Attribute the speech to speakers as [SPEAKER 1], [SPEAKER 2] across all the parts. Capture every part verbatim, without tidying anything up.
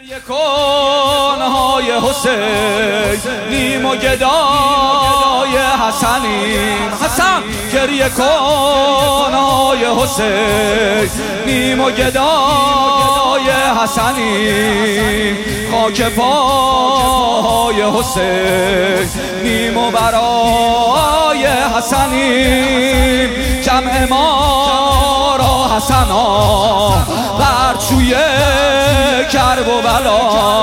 [SPEAKER 1] یکانهای حسین نیم و گدای حسنیم. حسن گریه کانهای حسین نیم و گدای حسنیم. خاک پای حسین نیم و برای حسنیم. جمع ما را حسنا برچوی کرب و بلا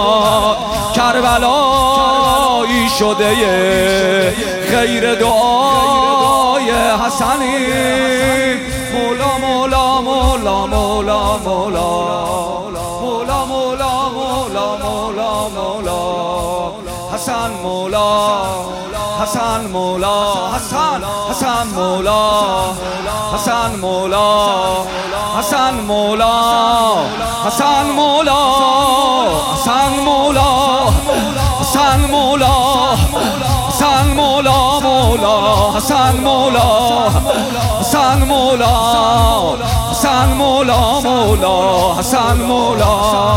[SPEAKER 1] کربلایی شده خیر دعای حسنی. مولا مولا مولا مولا مولا مولا مولا مولا مولا مولا حسن مولا حسن مولا حسن حسن مولا حسن مولا حسن مولا حسن مولا حسن مولا حسن مولا حسن مولا مولا حسن مولا حسن مولا حسن مولا مولا حسن مولا.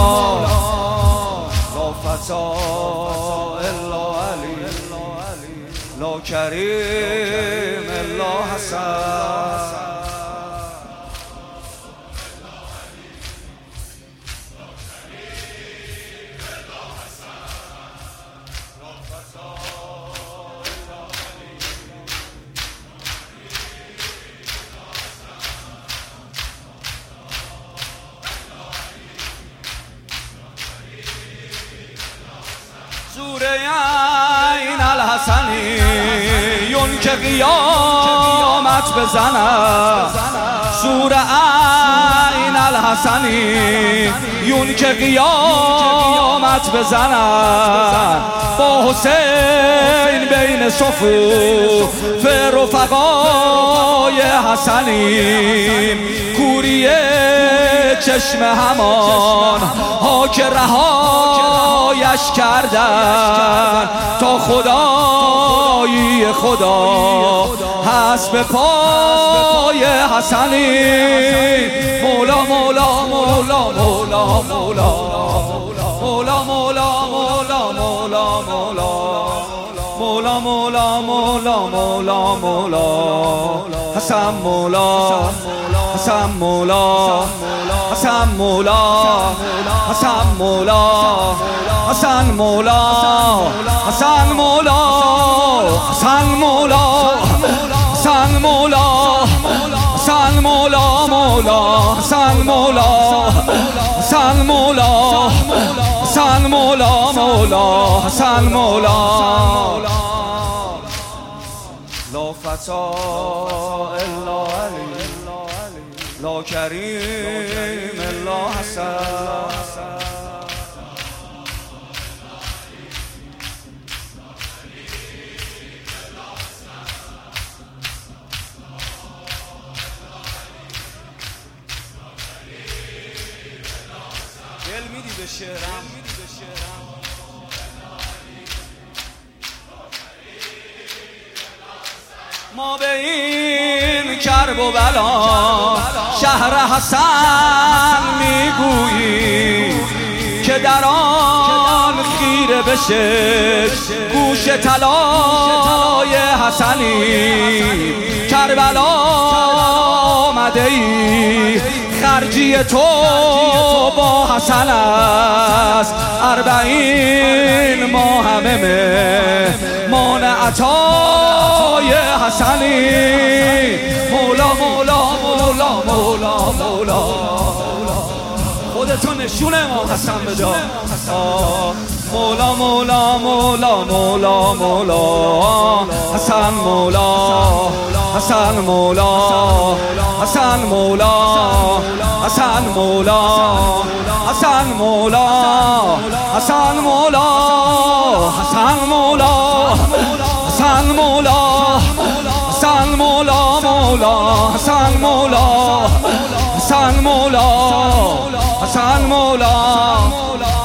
[SPEAKER 1] لا فتى الا علی لا کریم الا حسن. سوره عین الحسنی یون که قیامت بزند. سوره عین الحسنی یون که قیامت بزند. با حسین بین صفوف رفقای حسنیم. کوری چشم همان ها که رهایش کردن تا خدایی خدا هست به پای حسنی. مولا مولا مولا مولا مولا مولا مولا مولا مولا مولا مولا مولا مولا مولا مولا حسن مولا حسن مولا حسن مولا حسن مولا حسن مولا حسن مولا حسن مولا حسن مولا حسن مولا مولا حسن مولا حسن مولا حسن مولا مولا حسن مولا. لا فتى الا علی لا کریم الا حسن. دل میدی به شعرم ما به این کرب و بلا شهر حسن میگویی که در آن خیره بشه گوش طلای حسنی. کربلا آمده ای خرجی تو با حسن است. اربعین ما همه مهمان عطای حسنی. مولا مولا مولا مولا مولا خودتو نشون امام حسن بده. مولا مولا مولا مولا مولا حسن مولا حسن مولا حسن مولا حسن مولا حسن مولا حسن مولا حسن مولا حسن مولا حسن مولا مولا حسن مولا حسن مولا حسن مولا